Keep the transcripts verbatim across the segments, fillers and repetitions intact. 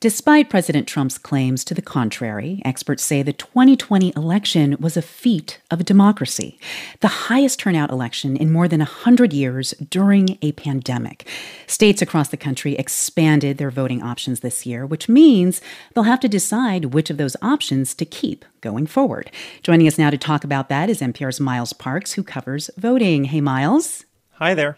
Despite President Trump's claims to the contrary, experts say the twenty twenty election was a feat of democracy, the highest turnout election in more than one hundred years during a pandemic. States across the country expanded their voting options this year, which means they'll have to decide which of those options to keep going forward. Joining us now to talk about that is N P R's Miles Parks, who covers voting. Hey, Miles. Hi there.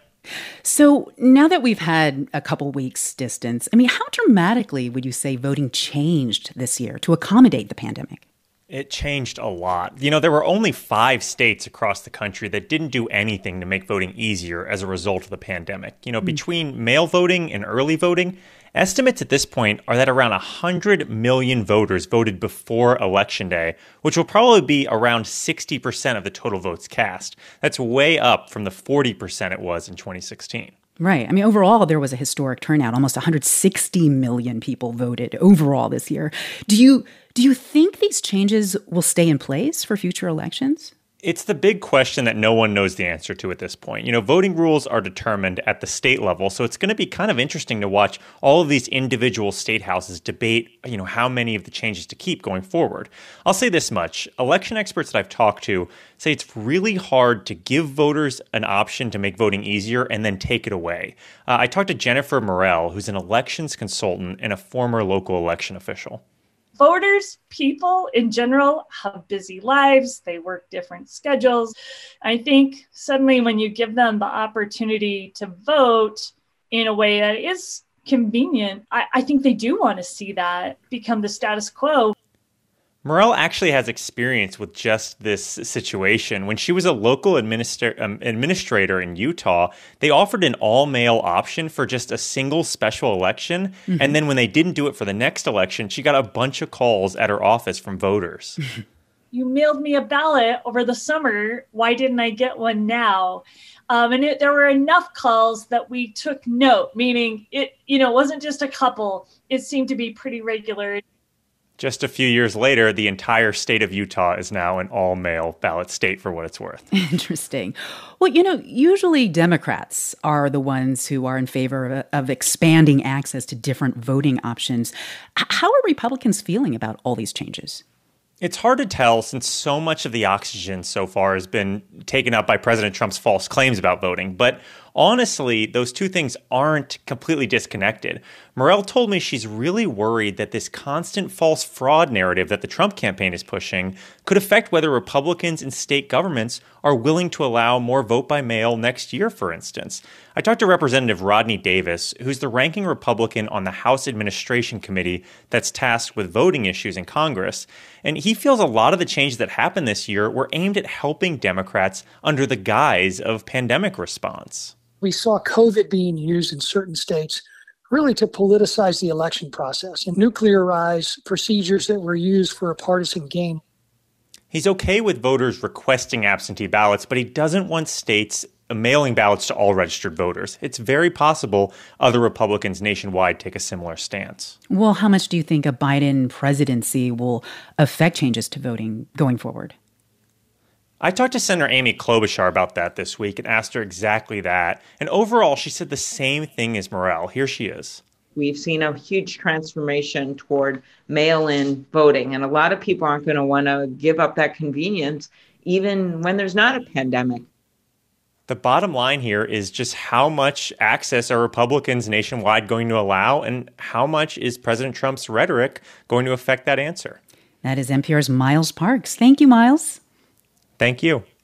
So now that we've had a couple weeks distance, I mean, how dramatically would you say voting changed this year to accommodate the pandemic? It changed a lot. You know, there were only five states across the country that didn't do anything to make voting easier as a result of the pandemic. You know, mm-hmm. between mail voting and early voting, estimates at this point are that around one hundred million voters voted before Election Day, which will probably be around sixty percent of the total votes cast. That's way up from the forty percent it was in twenty sixteen. Right. I mean, overall, there was a historic turnout. Almost one hundred sixty million people voted overall this year. Do you do you think these changes will stay in place for future elections? It's the big question that no one knows the answer to at this point. You know, voting rules are determined at the state level, so it's going to be kind of interesting to watch all of these individual state houses debate, you know, how many of the changes to keep going forward. I'll say this much. Election experts that I've talked to say it's really hard to give voters an option to make voting easier and then take it away. Uh, I talked to Jennifer Morell, who's an elections consultant and a former local election official. Voters, people in general, have busy lives. They work different schedules. I think suddenly when you give them the opportunity to vote in a way that is convenient, I, I think they do want to see that become the status quo. Morell actually has experience with just this situation. When she was a local administra- um, administrator in Utah, they offered an all-mail option for just a single special election. Mm-hmm. And then when they didn't do it for the next election, she got a bunch of calls at her office from voters. You mailed me a ballot over the summer. Why didn't I get one now? Um, and it, there were enough calls that we took note, meaning it, you know, it wasn't just a couple. It seemed to be pretty regular. Just a few years later, the entire state of Utah is now an all-mail ballot state for what it's worth. Interesting. Well, you know, usually Democrats are the ones who are in favor of, of expanding access to different voting options. H- how are Republicans feeling about all these changes? It's hard to tell since so much of the oxygen so far has been taken up by President Trump's false claims about voting. But honestly, those two things aren't completely disconnected. Morell told me she's really worried that this constant false fraud narrative that the Trump campaign is pushing could affect whether Republicans in state governments are willing to allow more vote by mail next year, for instance. I talked to Representative Rodney Davis, who's the ranking Republican on the House Administration Committee that's tasked with voting issues in Congress. And he feels a lot of the changes that happened this year were aimed at helping Democrats under the guise of pandemic response. We saw COVID being used in certain states really to politicize the election process and nuclearize procedures that were used for a partisan gain. He's okay with voters requesting absentee ballots, but he doesn't want states mailing ballots to all registered voters. It's very possible other Republicans nationwide take a similar stance. Well, how much do you think a Biden presidency will affect changes to voting going forward? I talked to Senator Amy Klobuchar about that this week and asked her exactly that. And overall, she said the same thing as Morell. Here she is. We've seen a huge transformation toward mail-in voting, and a lot of people aren't going to want to give up that convenience, even when there's not a pandemic. The bottom line here is just how much access are Republicans nationwide going to allow, and how much is President Trump's rhetoric going to affect that answer? That is N P R's Miles Parks. Thank you, Miles. Thank you.